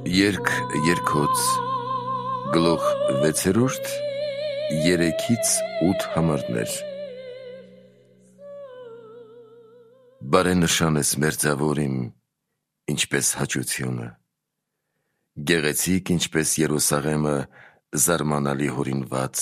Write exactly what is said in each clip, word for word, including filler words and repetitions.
Երգ երկոց, գլուխ վեցերորդ, երեքից ութ համարներ։ Բարենշան ես մերձավոր իմ, ինչպես հաճությունը, գեղեցիկ ինչպես Երուսաղեմը զարմանալի հորինված։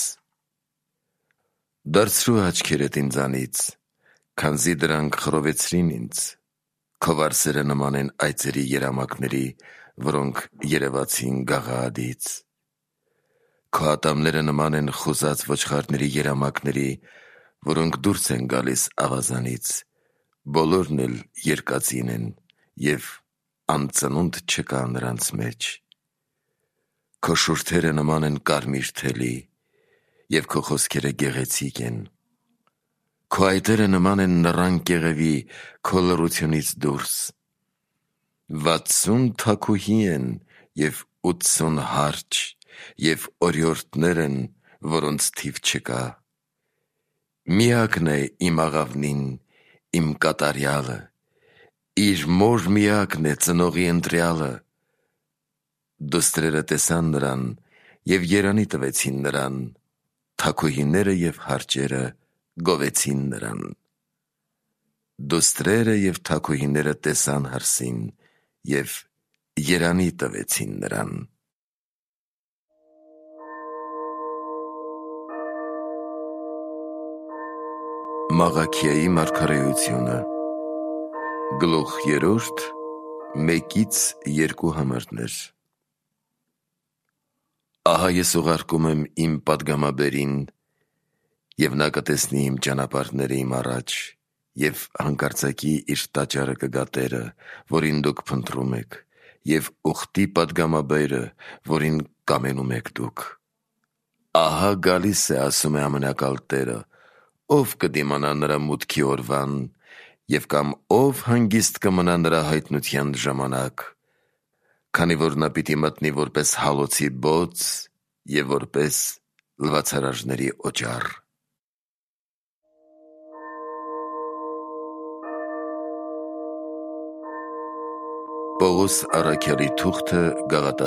Դարձրու աչքերդ ինձանից, քանզի դրանք խռովեցրին ինձ, քո վարսերը նման են այծերի երամակների, որոնք երևացին Գաղաադից։ Քո ատամները նման են խուզած ոչխարների երամակների, որոնք դուրս են գալիս ավազանից, բոլորն էլ երկածին են, և անծնունդ չկա նրանց մեջ։ Քո շուրթերը նման են կարմիր թելի, և քո խոսքերը գեղեցիկ են։ Քո այտերը նման են նռան կեղևի, քո լռությունից դուրս։ Վաթսուն թագուհի են և ութսուն հարջ, և օրիորդներ են, որոնց թիվ չկա։ Միակն է իմ աղավնին, իմ կատարյալը, իր մոր միակն է ծնողի ընտրյալը։ Դուստրերը տեսան նրան և երանի տվեցին նրան, թագուհիները և հարջերը գովեցին նրան։ Դուստրերը և թագուհիները տեսան հարսին և երանի տվեցին նրան։ Մաղաքիայի մարգարեությունը, գլուխ երրորդ, մեկից երկու համարներ։ Ահա ես ուղարկում եմ իմ պատգամաբերին, և նա կտեսնի իմ ճանապարհները իմ առաջ, և հանկարծակի իր տաճարը կգա Տերը, որին դուք փնտրում եք, և ուխտի պատգամաբերը, որին կամենում եք դուք։ Ահա գալիս է, ասում է Ամենակալ Տերը, ո՞վ կդիմանա նրա մուտքի օրվան, և կամ ո՞վ հանգիստ կմնա նրա հայտնության ժամանակ, քանի որ նա պիտի մտնի որպես հալոցի բոծ և որպես լվացարարների օճառ։ Պողոս առաքյալի թուղթը Գաղատացիներին։